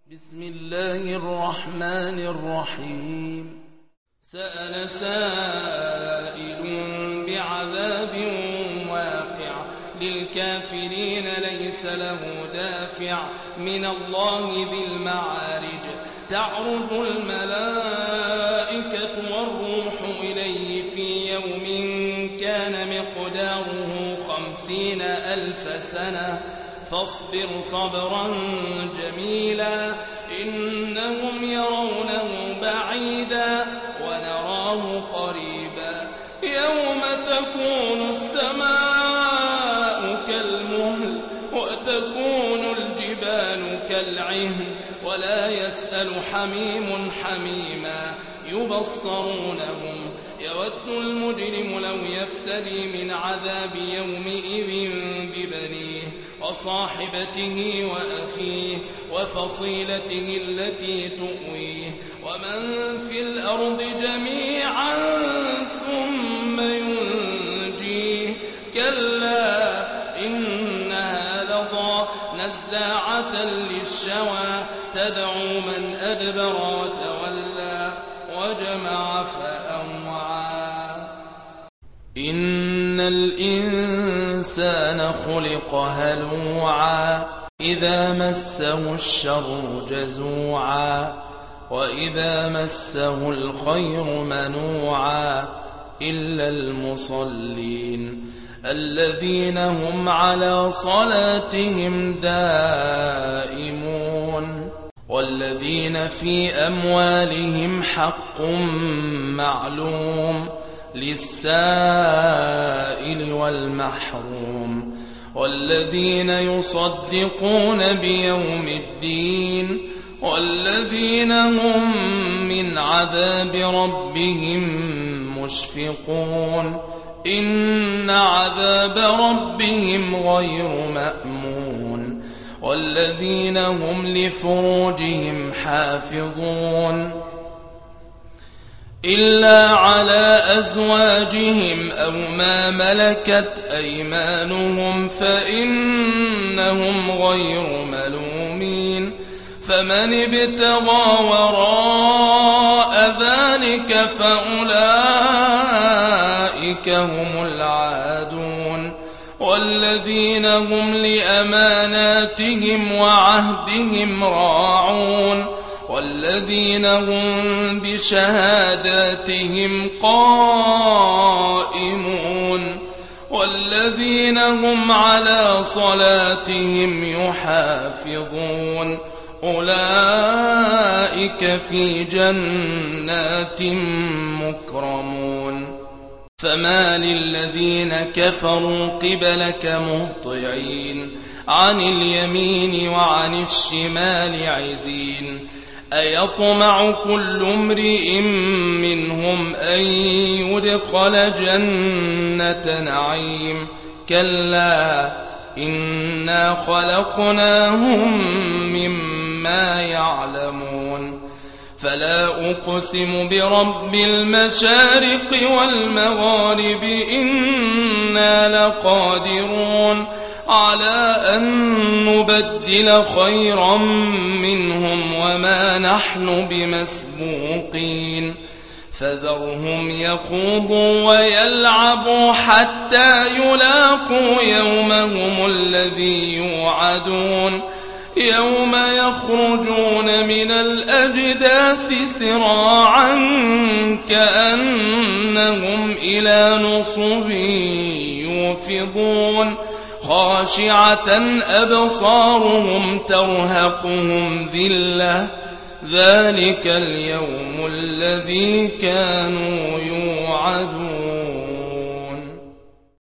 بسم الله الرحمن الرحيم. سأل سائل بعذاب واقع للكافرين ليس له دافع من الله ذي المعارج. تعرج الملائكة والروح إليه في يوم كان مقداره 50,000 سنة فاصبر صبرا جميلا إنهم يرونه بعيدا ونراه قريبا يوم تكون السماء كالمهل وتكون الجبال كالعهن ولا يسأل حميم حميما يبصرونهم يود المجرم لو يفتدي من عذاب يومئذ ببنيه وصاحبته وأخيه وفصيلته التي تؤويه ومن في الأرض جميعا ثم ينجيه كلا إنها لظى نزاعة للشوى تدعو من أدبر وتولى وجمع فأوعى. إن الإنسان خلق هلوعا إذا مسه الشر جزوعا وإذا مسه الخير منوعا إلا المصلين الذين هم على صلاتهم دائمون والذين في أموالهم حق معلوم للسائل والمحروم والذين يصدقون بيوم الدين والذين هم من عذاب ربهم مشفقون إن عذاب ربهم غير مأمون والذين هم لفروجهم حافظون إلا على أزواجهم أو ما ملكت أيمانهم فإنهم غير ملومين فمن ابتغى وراء ذلك فأولئك هم العادون والذين هم لأماناتهم وعهدهم راعون والذين هم بشهاداتهم قائمون والذين هم على صلاتهم يحافظون أولئك في جنات مكرمون فما للذين كفروا قبلك مهطعين عن اليمين وعن الشمال عزين أيطمع كل امرئ منهم أن يدخل جنة نعيم كلا إنا خلقناهم مما يعلمون فلا أقسم برب المشارق والمغارب إنا لقادرون على أن نبدل خيرا منهم وما نحن بمسبوقين فذرهم يخوضوا ويلعبوا حتى يلاقوا يومهم الذي يوعدون يوم يخرجون من الأجداث سراعا كأنهم إلى نصب يوفضون خاشعة أبصارهم ترهقهم ذلة ذلك اليوم الذي كانوا يوعدون.